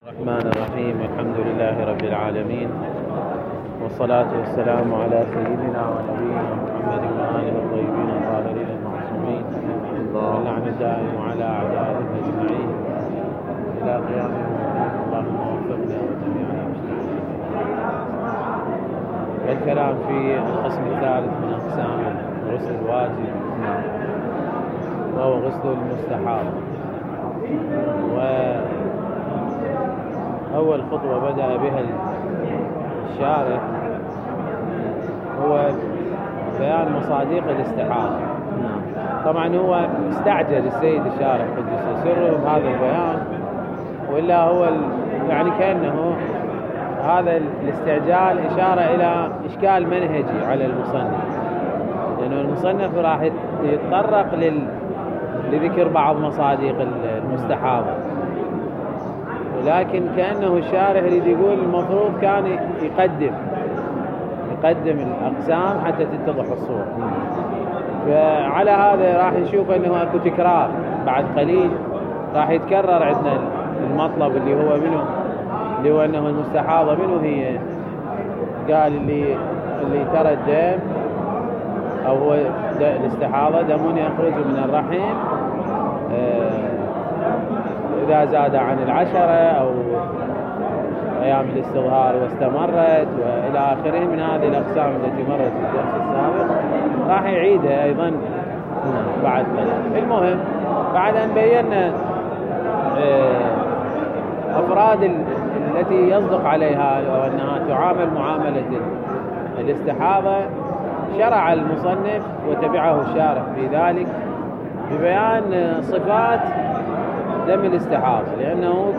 الرحمن الرحيم. الحمد لله رب العالمين، والصلاة والسلام على سيدنا ونبينا محمد وآله الطيبين الطاهرين المعصومين، واللعن الدائم على أعدائهم أجمعين إلى قيام يوم الدين. اللهم وفقنا وجميعنا مجتمعين. الكلام في القسم الثالث من أقسام غسل الواجب، وهو غسل المستحاض. وأول خطوة بدأ بها الشارح هو بيان مصادق الاستحاضة. طبعا هو استعجل السيد الشارح قدس سره بهذا البيان، وإلا هو يعني كأنه هذا الاستعجال إشارة إلى إشكال منهجي على المصنف، لأنه المصنف راح يتطرق لذكر بعض مصادق المستحاضة، ولكن كأنه الشارح يريد يقول المفروض كان يقدم الأقسام حتى تتضح الصورة. فعلى هذا راح نشوف أنه أكو تكرار بعد قليل، راح يتكرر عندنا المطلب اللي هو منه، اللي هو أنه المستحاضة منه هي، قال اللي ترى الدم أو هو الاستحاضة دم يخرج من الرحم إذا زاد عن 10 أو أيام الاستظهار واستمرت وإلى آخره من هذه الأقسام التي مرت في الدرس السابق، راح يعيدها أيضا بعد قليل. المهم بعد أن بينا أفراد التي يصدق عليها وأنها تعامل معاملة الاستحاضة، شرع المصنف وتبعه الشارح في ذلك ببيان صفات دم الاستحاضة، لأنه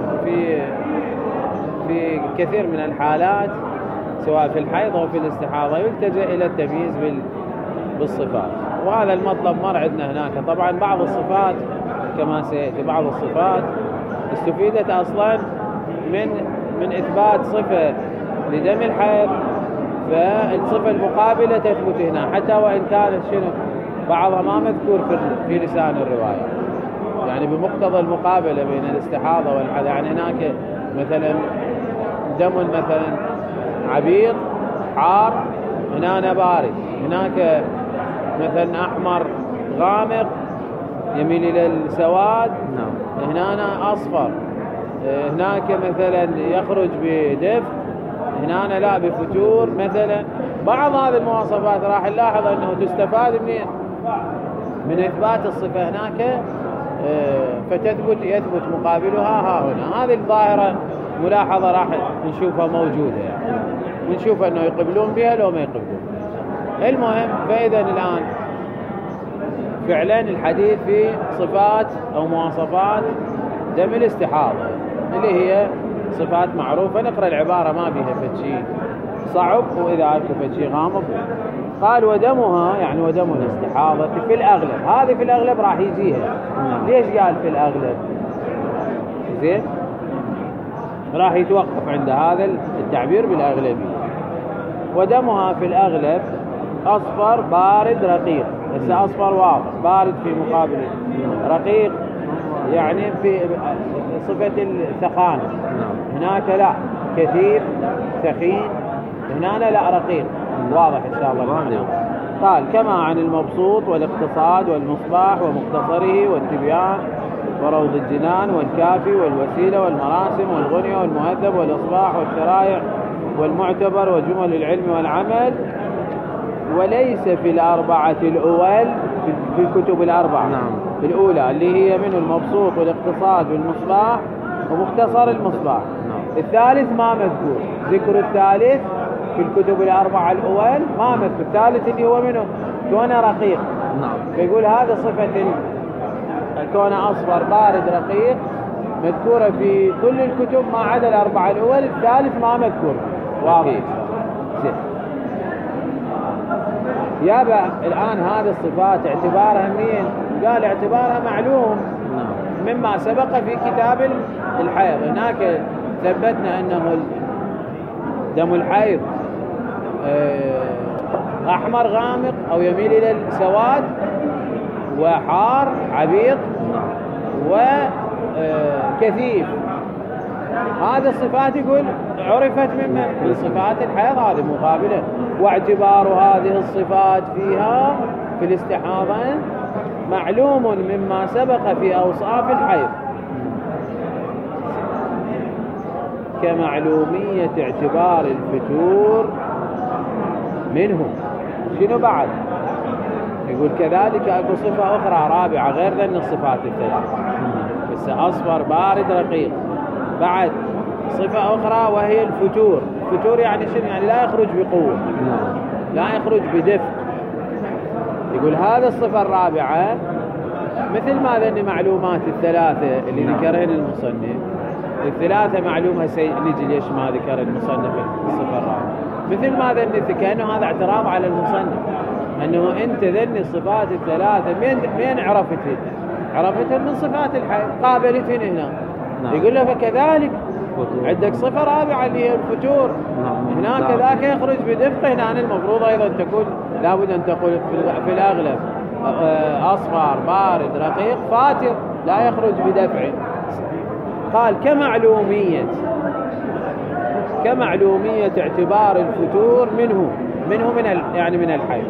في كثير من الحالات سواء في الحيض أو في الاستحاضة يلتجأ إلى التمييز بالصفات، وهذا المطلب مر عندنا هناك. طبعا بعض الصفات كما سيأتي، بعض الصفات استفيدت أصلا من إثبات صفة لدم الحيض، فالصفة المقابلة تثبت هنا حتى وإن كانت بعضها ما مذكور في لسان الرواية، يعني بمقتضى المقابلة بين الاستحاضة والحيض. يعني هناك مثلا دم مثلا عبيط حار، هنا بارد، هناك مثلا أحمر غامق يميل إلى السواد، هنا أصفر، هناك مثلا يخرج بدفء، هنا لا بفتور مثلا. بعض هذه المواصفات راح نلاحظ أنه تستفاد من إثبات الصفة هناك، يثبت مقابلها ها هنا. هذه الظاهرة ملاحظة راح نشوفها موجودة، يعني ونشوف أنه يقبلون بها لو ما يقبلون. المهم فإذا الآن فعلا الحديث في صفات أو مواصفات دم الاستحاضة اللي هي صفات معروفة. نقرأ العبارة ما بها فتشي صعب، وإذا أكو فتشي غامض. قال ودمها، يعني ودم الاستحاضة في الأغلب، هذه في الأغلب راح يجيها. ليش قال في الأغلب؟ زين، راح يتوقف عند هذا التعبير بالأغلبية. ودمها في الأغلب أصفر بارد رقيق. هسه أصفر واضح، بارد في مقابل رقيق، يعني في صفة الثخانة. هناك لا كثير ثخين، هنا لا رقيق واضح إن شاء الله. قال كما عن المبسوط والاقتصاد والمصباح ومختصره والتبيان وروض الجنان والكافي والوسيلة والمراسم والغنية والمهذب والإصباح والشرائع والمعتبر وجمل العلم والعمل. وليس في الأربعة الأول، في الكتب الأربعة الأولى اللي هي منه المبسوط والاقتصاد والمصباح ومختصر المصباح. الثالث ما مذكور، ذكر الثالث في الكتب الأربعة الأول ما مذكور. الثالث اللي هو منه كونه رقيق، فيقول هذا صفة كونه أصفر بارد رقيق مذكورة في كل الكتب ما عدا الأربعة الأول. الثالث ما مذكور واضح. يابا الآن هذه الصفات اعتبارها منين؟ قال اعتبارها معلوم مما سبق في كتاب الحيض. هناك ثبتنا أنه دم الحيض أحمر غامق أو يميل إلى السواد، وحار عبيط، وكثيف هذه الصفات يقول عرفت من صفات الحيض هذه مقابلة، واعتبار هذه الصفات فيها في الاستحاضة معلوم مما سبق في أوصاف الحيض كمعلومية اعتبار الفتور منه. شنو بعد؟ يقول كذلك أكو صفة أخرى رابعة غير ذن الصفات الثلاث، بس أصفر بارد رقيق. بعد صفة أخرى وهي الفتور. الفتور يعني شنو؟ يعني لا يخرج بقوة، لا يخرج بدفء. يقول هذا الصفة الرابعة مثل ما ذن معلومات الثلاثة اللي ذكرهن المصنف، الثلاثة معلومة نجي ليش ما ذكر المصنف الصفة الرابعة، مثل ما ذن كأنه هذا اعتراض على المصنف أنه أنت ذن الصفات الثلاثة مين عرفتهن؟ عرفتهن من صفات الحيض قابلتهن هنا. يقول له فكذلك عندك صفة رابعة اللي هي الفتور، هناك ذاك يخرج بدفق، هنا المفروض أيضا تكون لابد أن تقول في الأغلب أصفر بارد رقيق فاتر لا يخرج بدفع. قال كمعلومية اعتبار الفتور منه يعني من الحيض.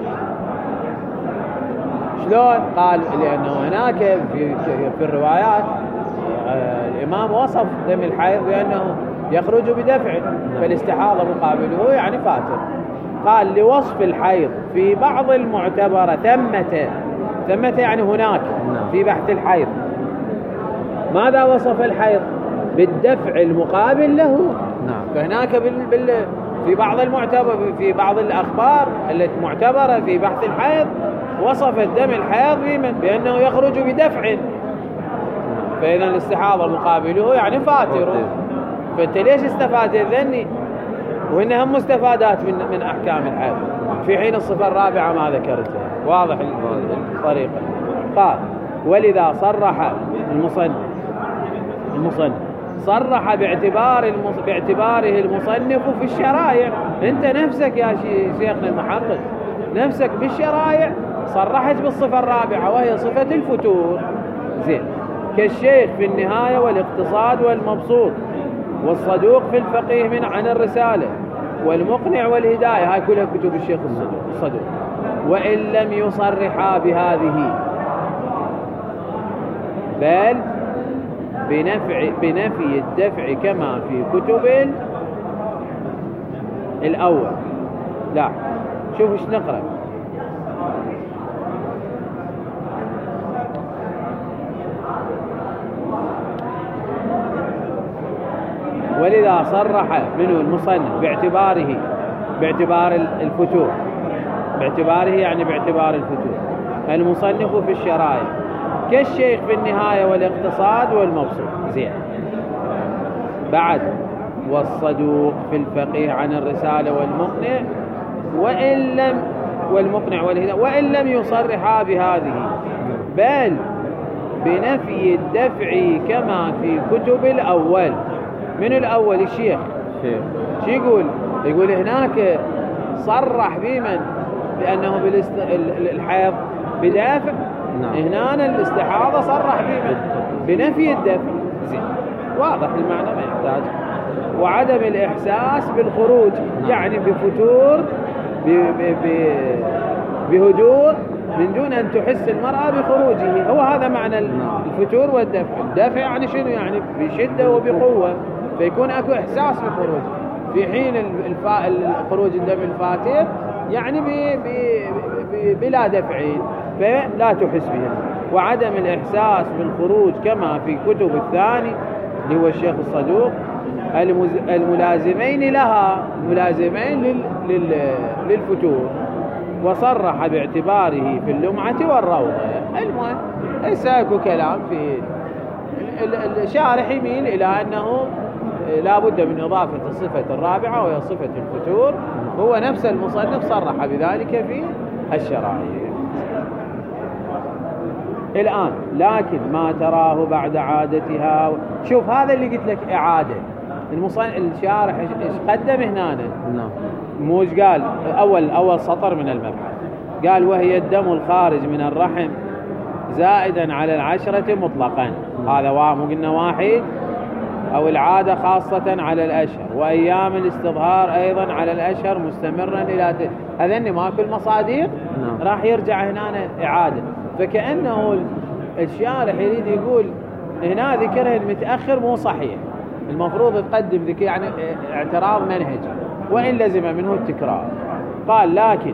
شلون؟ قال لأنه هناك في الروايات الإمام وصف دم الحيض بأنه يخرج بدفع، فالاستحاضة مقابله يعني فاتر. قال لوصف الحيض في بعض المعتبرة ثمة يعني هناك في بحث الحيض ماذا وصف الحيض؟ بالدفع المقابل له. فهناك في بعض المعتبر في بعض الأخبار التي معتبرة في بحث الحيض وصف الدم الحيض بأنه يخرج بدفع، فإذا الاستحاضة مقابله يعني فاتر. فأنت ليش استفاد الذني وإنها مستفادات من أحكام الحيض في حين الصفة الرابعة ما ذكرتها؟ واضح الطريقة. قال ولذا صرح المصنف صرح باعتباره المصنف في الشرائع. انت نفسك يا شيخنا المحقق نفسك بالشرائع صرحت بالصفة الرابعة وهي صفة الفتور. زين، كالشيخ في النهاية والاقتصاد والمبسوط والصدوق في الفقيه عن الرسالة والمقنع والهداية، هاي كلها كتب الشيخ الصدوق. وإن لم يصرحا بهذه بل بنفي الدفع كما في كتب الأول. لا شوف ايش نقرأ. ولذا صرح منه المصنف باعتبار الفتور، باعتباره يعني باعتبار الفتور المصنف في الشرائع كالشيخ في النهاية والاقتصاد والمبسوط. زين، بعد والصدوق في الفقيه عن الرسالة والمقنع والمقنع والهداية وإن لم يصرحا بهذه بل بنفي الدفع كما في كتب الأول. من الأول الشيخ شو يقول هناك صرح بأنه الحيض بدافع. هنا الاستحاضة صرح بنفي الدفع. زين، واضح المعنى ما يحتاج. وعدم الإحساس بالخروج يعني بفتور بهدوء من دون أن تحس المرأة بخروجه. هو هذا معنى الفتور والدفع. الدفع يعني شنو؟ يعني بشدة وبقوة، فيكون أكو إحساس بخروج. في حين خروج الدم الفاتر يعني بلا دفع فلا تحس بها. وعدم الإحساس بالخروج كما في كتب الثاني اللي هو الشيخ الصدوق الملازمين للفتور، وصرح باعتباره في اللمعة والروضة. المهم ليس اكو كلام في الشارح يميل إلى أنه لا بد من إضافة الصفة الرابعة وهي صفة الفتور. هو نفس المصنف صرح بذلك في الشرائع. الآن لكن ما تراه بعد عادتها. شوف هذا اللي قلت لك إعادة. الشارح إيش قدم هنا؟ موش قال أول سطر من المبحث قال وهي الدم الخارج من الرحم زائدا على 10 مطلقا. هذا مو قلنا واحد أو العادة خاصة على الأشهر، وأيام الاستظهار أيضا على الأشهر مستمرا إلى هذين ما كل مصادق راح يرجع هنا إعادة. فكأنه الشارح يريد يقول هنا ذكره المتأخر مو صحيح، المفروض تقدم ذكر يعني اعتراض منهجي وإن لزم منه التكرار. قال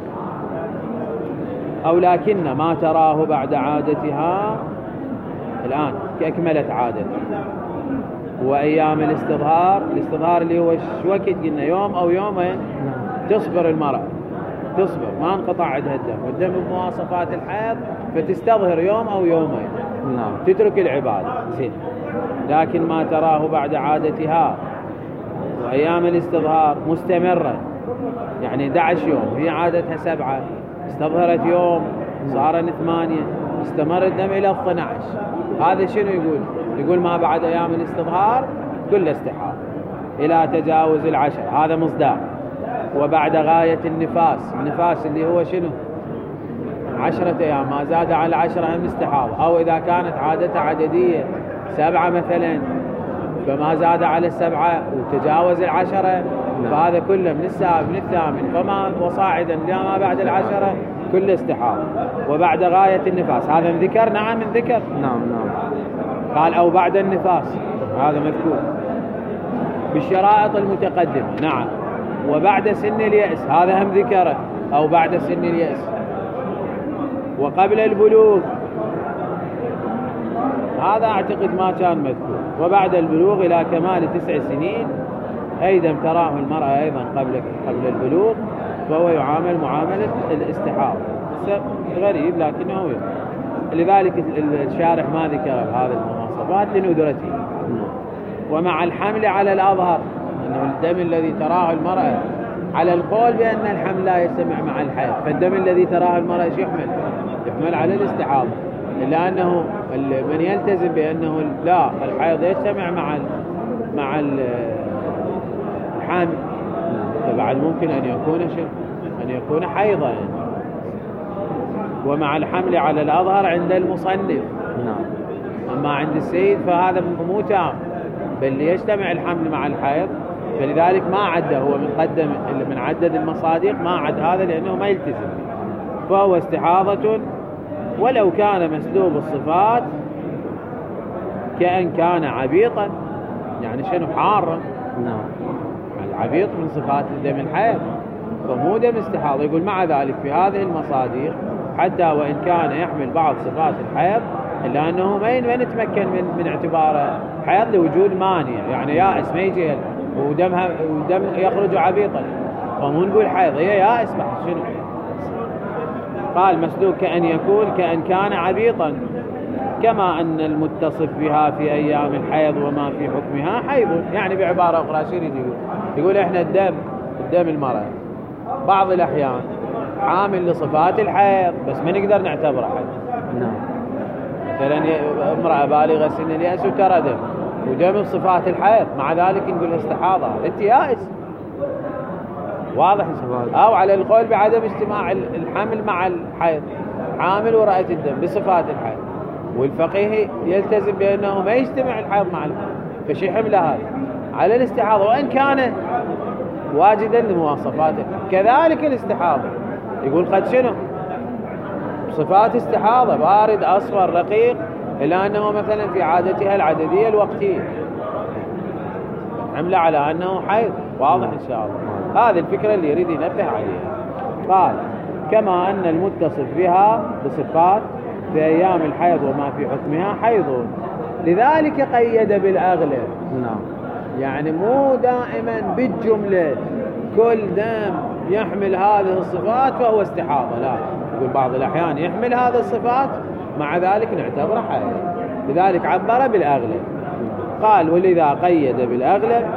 لكن ما تراه بعد عادتها الآن كأكملت عادته، وأيام الاستظهار اللي هو وقت قلنا يوم أو يومين تصبر المرأة، تصبر ما انقطع عندها الدم، والدم بمواصفات الحيض فتستظهر يوم أو يومين تترك العبادة زين. لكن ما تراه بعد عادتها وأيام الاستظهار مستمرا، يعني 11 يوم هي عادتها 7، استظهرت يوم صار 8، استمر الدم إلى 12، هذا شنو يقول ما بعد أيام الاستظهار كل استحاضة إلى تجاوز 10، هذا مصداق. وبعد غاية النفاس اللي هو شنو 10 أيام ما زاد على 10 هم استحاضة، أو إذا كانت عادتها عددية 7 مثلا فما زاد على 7 وتجاوز 10، فهذا كله من الثامن فما وصاعدا لما بعد 10 كل استحاضة. وبعد غاية النفاس هذا من ذكر، نعم من ذكر، نعم قال أو بعد النفاس هذا مذكور بالشرائط المتقدمة، نعم. وبعد سن اليأس هذا هم ذكره، أو بعد سن اليأس. وقبل البلوغ هذا أعتقد ما كان مذكور. وبعد البلوغ إلى كمال 9 سنين أيضا تراه المرأة أيضا قبل البلوغ فهو يعامل معاملة الاستحاضة. غريب لكنه هو، لذلك الشارح ما ذكر هذه المواصفات لندرته. ومع الحمل على الأظهر أنه الدم الذي تراه المرأة على القول بأن الحمل لا يجتمع مع الحيض، فالدم الذي تراه المرأة يحمل على الاستحاضة، إلا أنه من يلتزم بأنه لا الحيض يجتمع مع الحامل فبعد ممكن أن يكون حيضا يعني. ومع الحمل على الأظهر عند المصنف، أما عند السيد فهذا مو تام، بل يجتمع الحمل مع الحيض، فلذلك ما عده هو من عدد المصادق ما عد هذا لأنه ما يلتزم، فهو استحاضة ولو كان مسلوب الصفات كأن كان عبيطا، يعني شنو حارا، العبيط من صفات الدم الحيض فمو دم استحاضة. يقول مع ذلك في هذه المصادق حتى وإن كان يحمل بعض صفات الحيض إلا أنه ما نتمكن من اعتباره حيض لوجود مانع، يعني يائس ما يجي ودم يخرج عبيطا فمو نقول حيض، هي يائس بحث شنو. قال مسلوك كأن كان عبيطا، كما أن المتصف بها في أيام الحيض وما في حكمها حيض. يعني بعبارة أخرى شيء يقول إحنا الدم المرأة بعض الأحيان عامل لصفات الحيض بس ما نقدر نعتبره حيض. مثلا امرأة بالغة سن اليأس وترى دم ودم بصفات الحيض، مع ذلك نقول استحاضة انت يائس، واضح. أو على القول بعدم اجتماع الحمل مع الحيض، حامل ورأت الدم بصفات الحيض، والفقيه يلتزم بأنه ما يجتمع الحيض مع الحيض، فشي حمل هذا على الاستحاضة وإن كان واجدا لمواصفاته. كذلك الاستحاضة يقول قد شنو صفات استحاضة بارد أصفر رقيق، إلا أنه مثلا في عادتها العددية الوقتية حمل على أنه حيض، واضح إن شاء الله. هذه الفكرة اللي يريد ينبه عليها. قال كما أن المتصف بها بصفات في أيام الحيض وما في حكمها حيض، لذلك قيد بالأغلب. يعني مو دائما بالجملة كل دم يحمل هذه الصفات فهو استحاضة، لا، يقول بعض الأحيان يحمل هذه الصفات مع ذلك نعتبره حيض، لذلك عبر بالأغلب. قال ولذا قيد بالأغلب،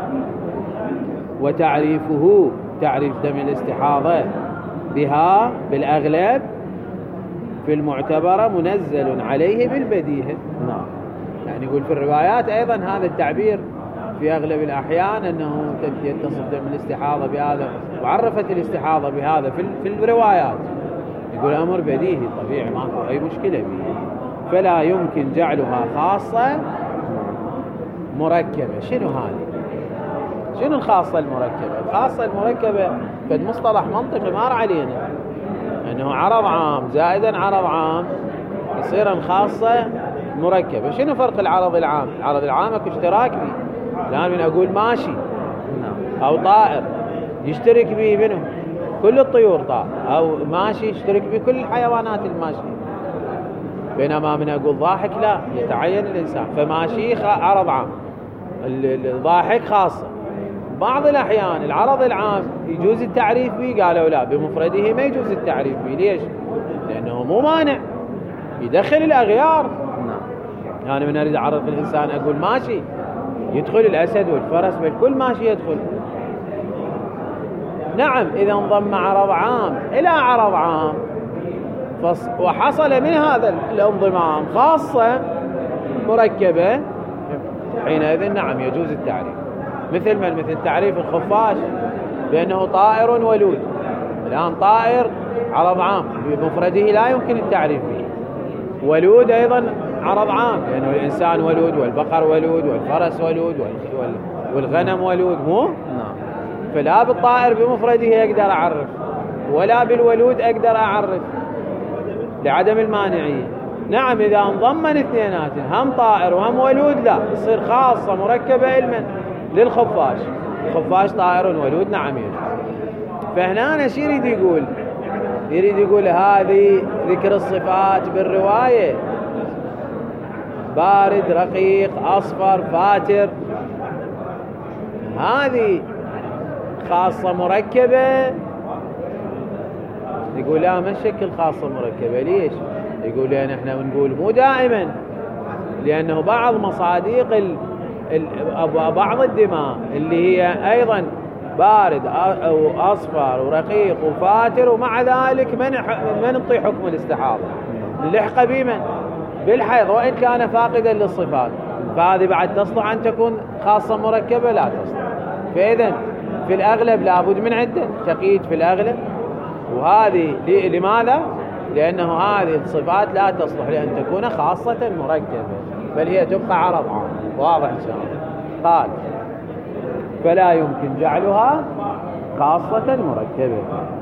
وتعريفه تعريف دم الاستحاضة بها بالأغلب في المعتبرة منزل عليه بالبديهة. يعني يقول في الروايات أيضا هذا التعبير في أغلب الأحيان أنه يتصف دم الاستحاضة بهذا، وعرفت الاستحاضة بهذا في الروايات، يقول أمر بديهي طبيعي ماكو أي مشكلة به، فلا يمكن جعلها خاصة مركبة. شنو هذه؟ شنو الخاصة المركبة؟ الخاصة المركبة قد مصطلح منطقي مار علينا أنه عرض عام زائدا عرض عام يصير الخاصة مركبة. شنو فرق العرض العام؟ العرض العام اكو اشتراك به. الآن من أقول ماشي أو طائر يشترك به منه كل الطيور طائر، أو ماشي يشترك به كل الحيوانات الماشية. بينما من أقول ضاحك لا، يتعين الإنسان. فماشي عرض عام، الضاحك خاصة. بعض الأحيان العرض العام يجوز التعريف به، قالوا لا بمفرده ما يجوز التعريف به. ليش؟ لأنه مو مانع يدخل الأغيار. يعني من أريد أعرف الإنسان أقول ماشي يدخل الأسد والفرس بالكل ماشي يدخل. نعم إذا انضم عرض عام إلى عرض عام وحصل من هذا الانضمام خاصة مركبة، حينئذ نعم يجوز التعريف. مثل تعريف الخفاش بأنه طائر ولود. الآن طائر عرض عام بمفرده لا يمكن التعريف به. ولود أيضا عرض عام لأنه الإنسان ولود والبقر ولود والفرس ولود والغنم ولود، مو؟ فلا بالطائر بمفرده أقدر أعرف ولا بالولود أقدر أعرف لعدم المانعية. نعم إذا انضمن اثنيناتهم هم طائر وهم ولود لا، يصير خاصة مركبة علما للخفاش. الخفاش طائر ولود نعم يجوز. فهنا ايش يريد يقول؟ يريد يقول هذه ذكر الصفات بالرواية بارد رقيق أصفر فاتر، هذه خاصة مركبة. يقول لا ما الشكل خاصة مركبة. ليش؟ يقول لأن احنا بنقول مو دائما، لأنه بعض مصاديق بعض الدماء اللي هي أيضا بارد أو أصفر ورقيق وفاتر، ومع ذلك من نعطي حكم الاستحاضة نلحق بمن بالحيض وإن كان فاقدا للصفات. فهذه بعد تصلح أن تكون خاصة مركبة؟ لا تصلح. فإذن في الأغلب لابد من عدة تقييد في الأغلب. وهذه لماذا؟ لأنه هذه الصفات لا تصلح لأن تكون خاصة مركبة، بل هي تبقى عرض عام. واضح إن شاء الله؟ قال فلا يمكن جعلها خاصة مركبة.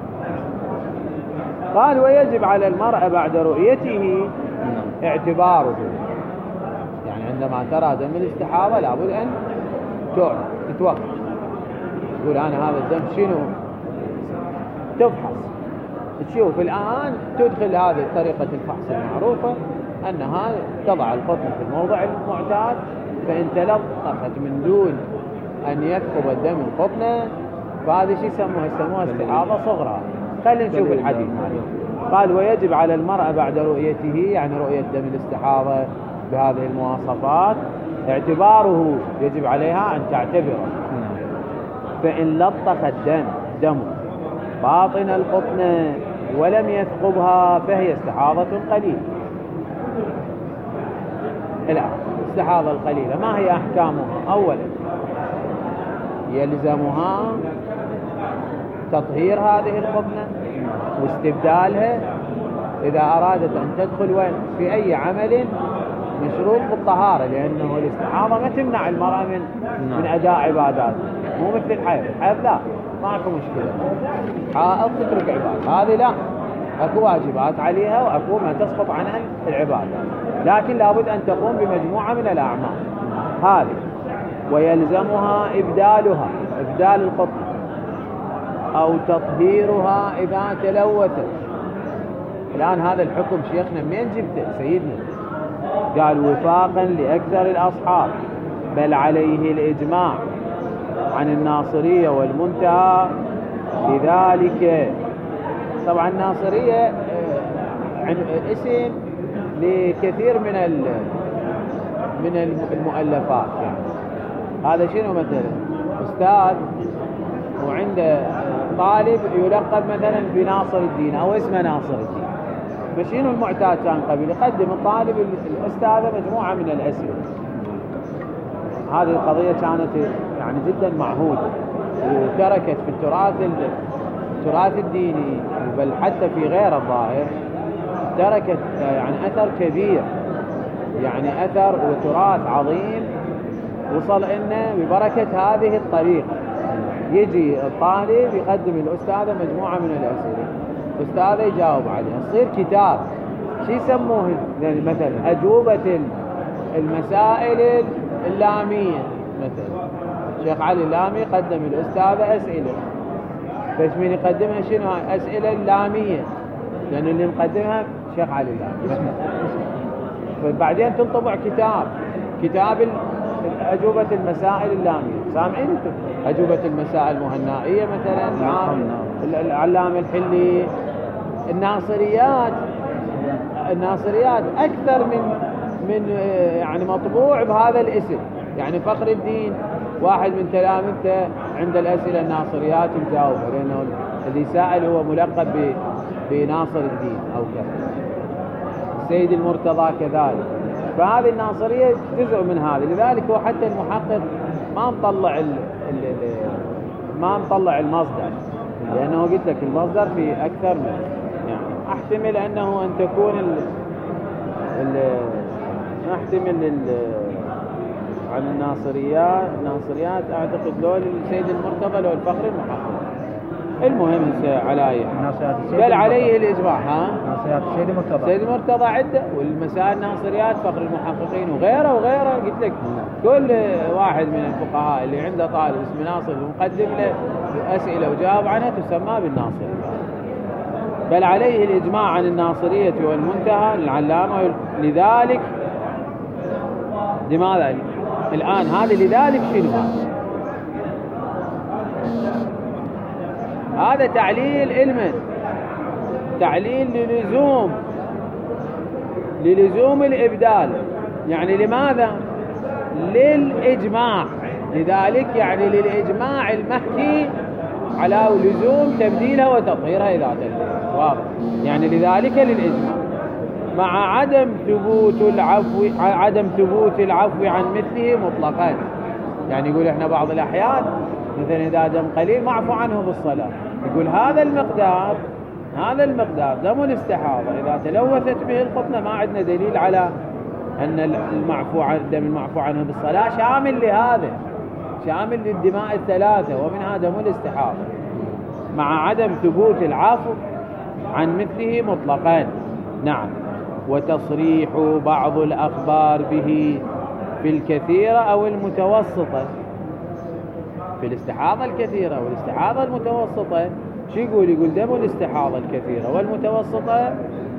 قال ويجب على المرء بعد رؤيته اعتباره. يعني عندما ترى دم الاستحاضة لابد أن تتوقف، تقول أنا هذا الدم شنو، تفحص تشوف. الآن تدخل هذه طريقة الفحص المعروفة أنها تضع القطن في الموضع المعتاد، فإن تلطخت من دون أن يثقب الدم القطنة فهذا شيء يسموها استحاضة صغرى. خلينا نشوف الحديث. قال ويجب على المرأة بعد رؤيته، يعني رؤية دم الاستحاضة بهذه المواصفات، اعتباره يجب عليها أن تعتبره. فإن لطخ الدم باطن القطنة ولم يثقبها فهي استحاضة قليلة. الآن الاستحاضة القليلة ما هي أحكامها؟ أولا يلزمها تطهير هذه القطنة واستبدالها إذا أرادت أن تدخل في أي عمل مشروط بالطهارة، لأنه الاستحاضة ما تمنع المرأة من أداء عبادات، مو مثل الحيض. الحيض لا ماكو مشكلة، حائض تترك عبادة، هذه لا، أكو واجبات عليها وأكو ما تسقط عنها العبادة، لكن لابد أن تقوم بمجموعة من الأعمال هذه. ويلزمها إبدال القطن أو تطهيرها إذا تلوثت. الآن هذا الحكم شيخنا منين جبته سيدنا؟ قال وفاقا لأكثر الأصحاب، بل عليه الإجماع عن الناصرية والمنتهى لذلك. طبعا الناصرية اسم لكثير من المؤلفات. يعني هذا شنو مثلا أستاذ وعنده طالب يلقب مثلا بناصر الدين أو اسمه ناصر الدين، فشنو المعتاد كان قبل؟ يقدم الطالب الأستاذ مجموعة من الأسئلة. هذه القضية كانت يعني جدا معهودة وتركت في التراث الديني بل حتى في غير الظاهر تركت يعني أثر كبير، يعني أثر وتراث عظيم وصل لنا ببركة هذه الطريقة. يجي الطالب يقدم الأستاذ مجموعة من الأسئلة، الأستاذ يجاوب عليها، تصير كتاب. شو يسموه مثلا؟ أجوبة المسائل اللامية. مثلا شيخ علي اللامي قدم الأستاذ أسئلة، بس من يقدمها شنو؟ أسئلة اللامية، لأن اللي مقدمها شيخ علي اللامي. فبعدين تنطبع كتاب أجوبة المسائل اللامية. سامعين انتم؟ أجوبة المسائل المهنائية مثلا، العلامة الحلي. الناصريات أكثر من يعني مطبوع بهذا الاسم. يعني فخر الدين واحد من تلامذته عند الأسئلة الناصريات مجاوبة، لأنه اللي سائل هو ملقب بناصر الدين أو كذا. السيد المرتضى كذلك. فهذه الناصرية جزء من هذا. لذلك هو حتى المحقق ما مطلع المصدر، لأنه قلت لك المصدر في أكثر من، يعني أحتمل أنه أن تكون عن الناصريات أعتقد لو السيد المرتضى لو الفخر المحقق. المهم على بل عليه الإجماع. ناصريات السيد المرتضى عدة، والمسائل ناصريات فخر المحققين وغيره. قلت لك كل واحد من الفقهاء اللي عنده طالب اسمه ناصر ومقدم له أسئلة وجاوب عنها تسمى بالناصرية. بل عليه الإجماع عن الناصرية والمنتهى للعلامة. لذلك لماذا الآن هذا؟ لذلك شنو هذا؟ تعليل علما، تعليل للزوم الإبدال. يعني لماذا؟ للإجماع. لذلك يعني للإجماع المحكي على لزوم تبديلها وتطهيرها إذا تلزم. واضح؟ يعني لذلك للإجماع مع عدم ثبوت العفو عن مثله مطلقا. يعني يقول احنا بعض الأحيان مثلا إذا دم قليل معفو عنه بالصلاة، يقول هذا المقدار دم الاستحاضة إذا تلوثت به القطنة ما عندنا دليل على أن الدم المعفو عنه بالصلاة شامل لهذا، شامل للدماء الثلاثة ومنها دم الاستحاضة، مع عدم ثبوت العفو عن مثله مطلقا. نعم. وتصريح بعض الأخبار به في الكثيرة أو المتوسطة. في الاستحاضة الكثيرة والاستحاضة المتوسطة شو يقول دم الاستحاضة الكثيرة والمتوسطة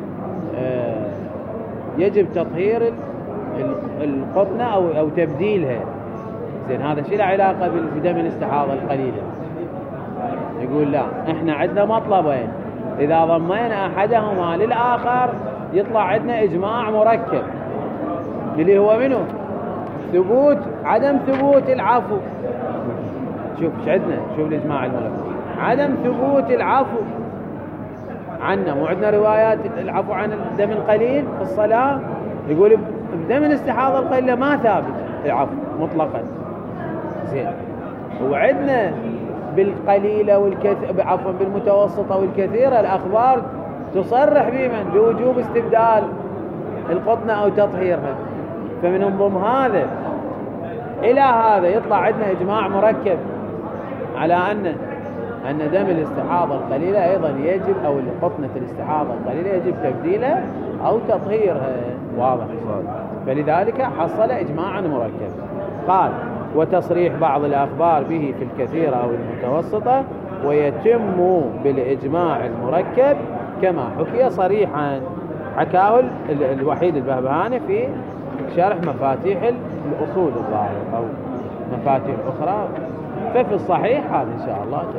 يجب تطهير القطنة أو تبديلها. زين هذا شو له علاقة بدم الاستحاضة القليلة؟ يقول لا، احنا عندنا مطلبين، إذا ضمينا أحدهما للآخر يطلع عندنا إجماع مركب اللي هو منه عدم ثبوت العفو. شوف ايش عندنا، شوف الإجماع المركب، عدم ثبوت العفو عنا. مو عندنا روايات العفو عن الدم القليل في الصلاة، يقول بدم الاستحاضة القليلة ما ثابت العفو مطلقا. زين وعندنا بالقليلة عفوا بالمتوسطة والكثيرة الأخبار تصرح بوجوب استبدال القطنة أو تطهيرها. فمن ضمن هذا إلى هذا يطلع عندنا إجماع مركب على أن دم الاستحاضة القليلة أيضا يجب، أو قطنة الاستحاضة القليلة يجب تبديلها أو تطهيرها. واضح؟ فلذلك حصل إجماعا مركب. قال وتصريح بعض الأخبار به في الكثيرة أو المتوسطة ويتم بالإجماع المركب كما حكي صريحا. حكاه الوحيد البهبهاني في شرح مفاتيح الأصول الظاهرة أو مفاتيح أخرى. ففي الصحيح هذا إن شاء الله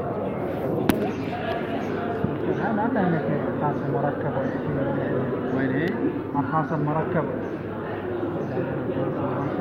ما عندنا خاص المركب. وين هي؟ خاص المركب